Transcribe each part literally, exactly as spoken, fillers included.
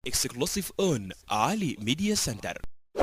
exclusive on Ali Media Center.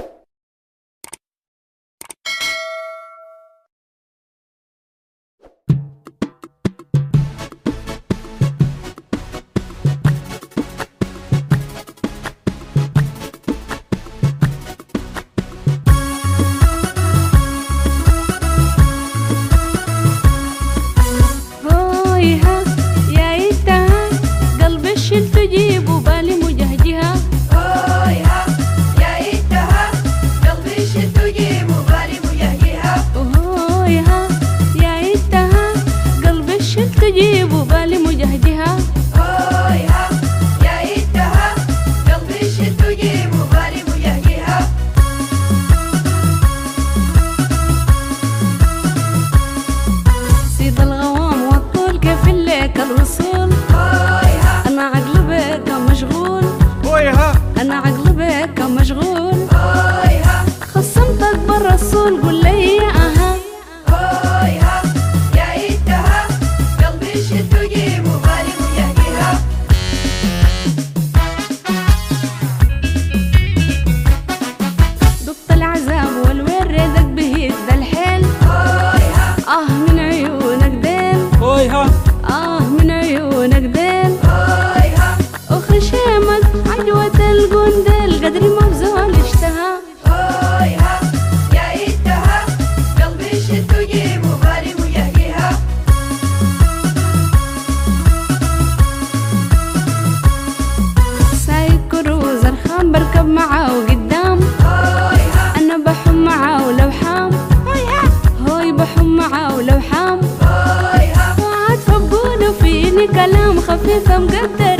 أنا عقلي بك مشغول خصمتك بالرسول قول لي أها هويها يا إيدها قلبي شد وجيب وبالي ويهديها ضبط العذاب والوين ريدك بهيد ذا الحيل هويها آه من عيونك ديل هويها آه من عيونك ديل هويها أخر شيمك عجوة القنديل قدري ما بزول اشتهى هويها يا إيدها قلبي شد وجيب وبالي ويهديها سايق كروز الخام بركب معاه وقدام هويها أنا بحم معاه ولو حام هوي بحم معاه ولو حام هويها وعاد فبقوله فيني كلام خفيف مقدر